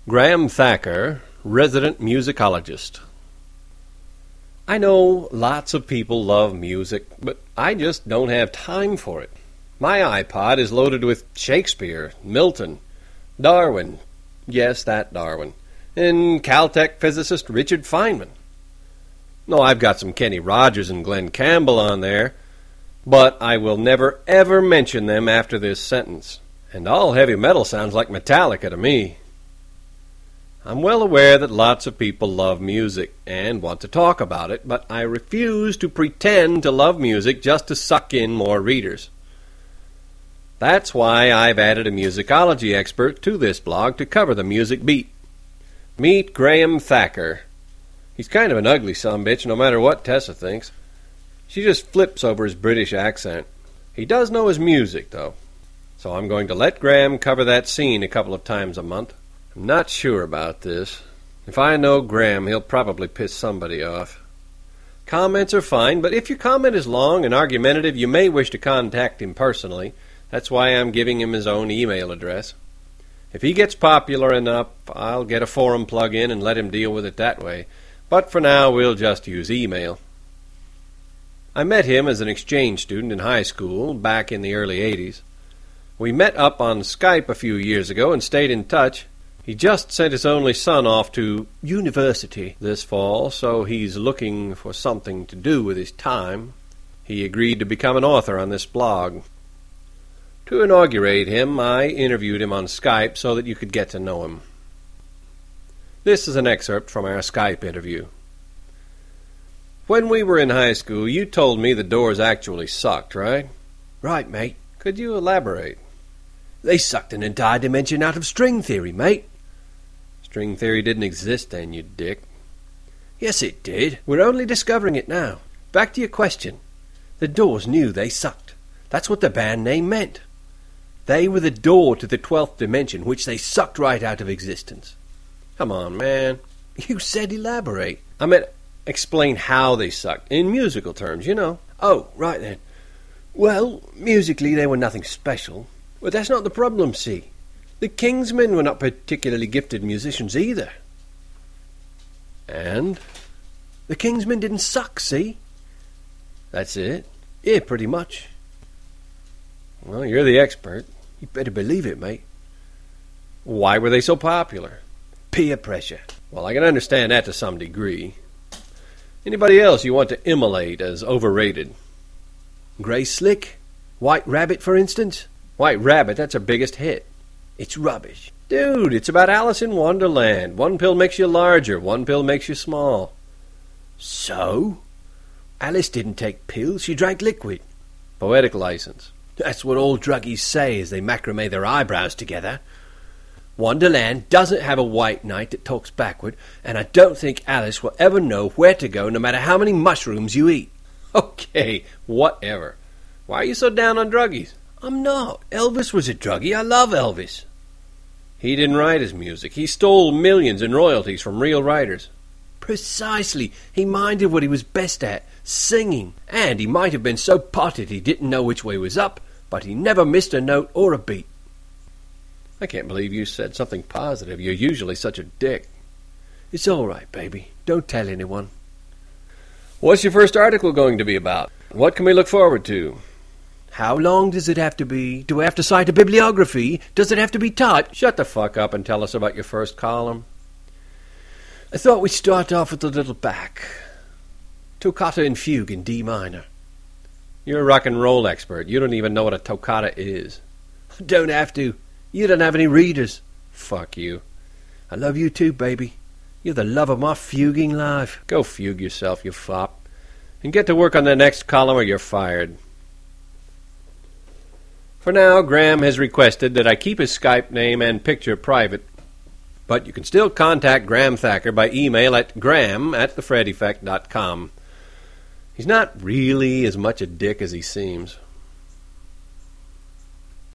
Graham Thacker, resident musicologist. I know lots of people love music, but I just don't have time for it. My iPod is loaded with Shakespeare, Milton, Darwin, yes, that Darwin, and Caltech physicist Richard Feynman. No, I've got some Kenny Rogers and Glenn Campbell on there, but I will never ever mention them after this sentence. And all heavy metal sounds like Metallica to me. I'm well aware that lots of people love music and want to talk about it, but I refuse to pretend to love music just to suck in more readers. That's why I've added a musicology expert to this blog to cover the music beat. Meet Graham Thacker. He's kind of an ugly sumbitch, no matter what Tessa thinks. She just flips over his British accent. He does know his music, though, so I'm going to let Graham cover that scene a couple of times a month. I'm not sure about this. If I know Graham, he'll probably piss somebody off. Comments are fine, but if your comment is long and argumentative, you may wish to contact him personally. That's why I'm giving him his own email address. If he gets popular enough, I'll get a forum plug-in and let him deal with it that way. But for now, we'll just use email. I met him as an exchange student in high school back in the early 80s. We met up on Skype a few years ago and stayed in touch. He just sent his only son off to university this fall, so he's looking for something to do with his time. He agreed to become an author on this blog. To inaugurate him, I interviewed him on Skype so that you could get to know him. This is an excerpt from our Skype interview. When we were in high school, you told me the Doors actually sucked, right? Right, mate. Could you elaborate? They sucked an entire dimension out of string theory, mate. String theory didn't exist then, you dick. Yes, it did. We're only discovering it now. Back to your question. The Doors knew they sucked. That's what the band name meant. They were the door to the 12th dimension, which they sucked right out of existence. Come on, man. You said elaborate. I meant explain how they sucked, in musical terms, you know. Oh, right then. Well, musically they were nothing special. But that's not the problem, see. The Kingsmen were not particularly gifted musicians either. And? The Kingsmen didn't suck, see? That's it? Yeah, pretty much. Well, you're the expert. You better believe it, mate. Why were they so popular? Peer pressure. Well, I can understand that to some degree. Anybody else you want to immolate as overrated? Grey Slick? White Rabbit, for instance? White Rabbit, that's her biggest hit. It's rubbish. Dude, it's about Alice in Wonderland. One pill makes you larger, one pill makes you small. So? Alice didn't take pills, she drank liquid. Poetic license. That's what all druggies say as they macrame their eyebrows together. Wonderland doesn't have a white knight that talks backward, and I don't think Alice will ever know where to go no matter how many mushrooms you eat. Okay, whatever. Why are you so down on druggies? I'm not. Elvis was a druggie. I love Elvis. He didn't write his music. He stole millions in royalties from real writers. Precisely. He minded what he was best at, singing. And he might have been so potted he didn't know which way was up, but he never missed a note or a beat. I can't believe you said something positive. You're usually such a dick. It's all right, baby. Don't tell anyone. What's your first article going to be about? What can we look forward to? How long does it have to be? Do I have to cite a bibliography? Does it have to be typed? Shut the fuck up and tell us about your first column. I thought we'd start off with a little Bach. Toccata and Fugue in D minor. You're a rock and roll expert. You don't even know what a toccata is. Don't have to. You don't have any readers. Fuck you. I love you too, baby. You're the love of my fuging life. Go fugue yourself, you fop. And get to work on the next column or you're fired. For now, Graham has requested that I keep his Skype name and picture private, but you can still contact Graham Thacker by email at graham@thefredeffect.com. He's not really as much a dick as he seems.